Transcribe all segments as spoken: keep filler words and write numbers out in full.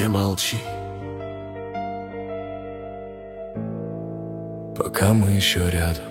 Не молчи, пока мы еще рядом.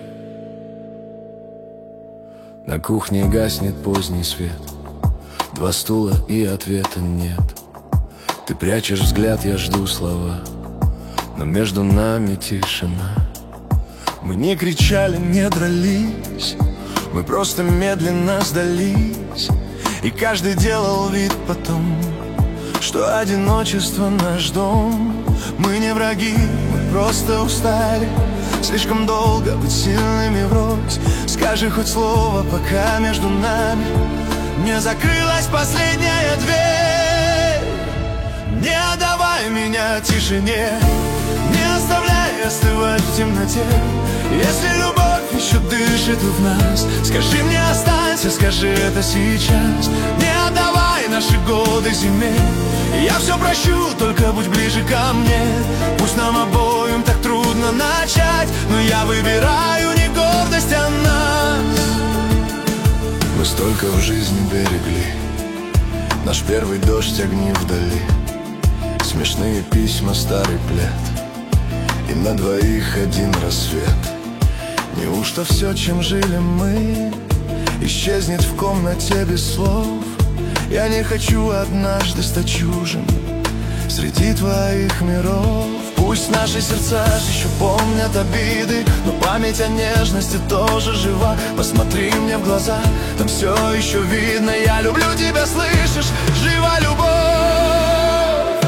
На кухне гаснет поздний свет, два стула и ответа нет. Ты прячешь взгляд, я жду слова, но между нами тишина. Мы не кричали, не дрались, мы просто медленно сдались. И каждый делал вид потом, что одиночество наш дом. Мы не враги, мы просто устали слишком долго быть сильными врозь. Скажи хоть слово, пока между нами не закрылась последняя дверь. Не отдавай меня тишине, не оставляй остывать в темноте. Если любовь еще дышит в нас, скажи мне, останься, скажи это сейчас. Не отдавай наши годы зиме, я все прощу, только будь ближе ко мне. Пусть нам обоим так трудно начать, но я выбираю не гордость, а нас. Мы столько в жизни берегли, наш первый дождь, огни вдали, смешные письма, старый плед, и на двоих один рассвет. Неужто все, чем жили мы, исчезнет в комнате без слов? Я не хочу однажды стать чужим среди твоих миров. Пусть наши сердца еще помнят обиды, но память о нежности тоже жива. Посмотри мне в глаза, там все еще видно. Я люблю тебя, слышишь? Жива любовь.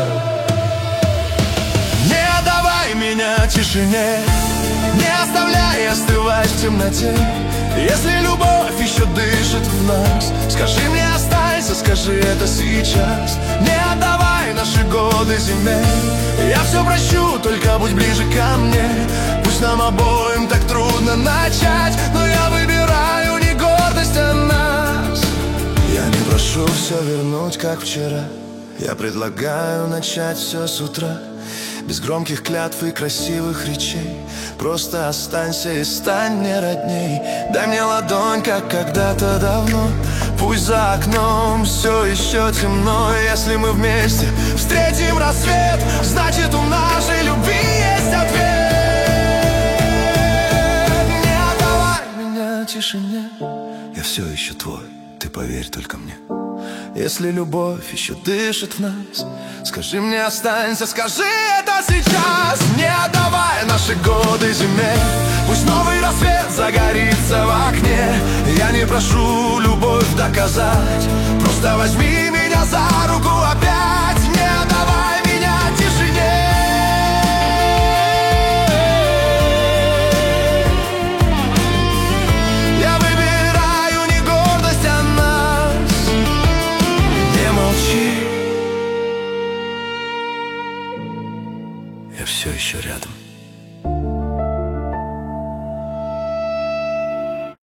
Не отдавай меня тишине, не оставляй остывать в темноте. Если любовь еще дышит в нас, скажи мне, останься, скажи это сейчас. Не отдавай наши годы зиме, я все прощу, только будь ближе ко мне. Пусть нам обоим так трудно начать, но я выбираю не гордость, а нас. Я не прошу все вернуть, как вчера, я предлагаю начать все с утра. Без громких клятв и красивых речей, просто останься и стань мне родней. Дай мне ладонь, как когда-то давно. Пусть за окном все еще темно. Если мы вместе встретим рассвет, значит у нашей любви есть ответ. Не отдавай меня тишине, я все еще твой, ты поверь только мне. Если любовь еще дышит в нас, скажи мне, останься, скажи это сейчас. Не отдавай наши годы зиме, пусть новый рассвет загорится в окне. Я не прошу любовь доказать, просто возьми меня за руку опять. Не отдавай меня тишине. Я выбираю не гордость, а нас. Не молчи, я все еще рядом.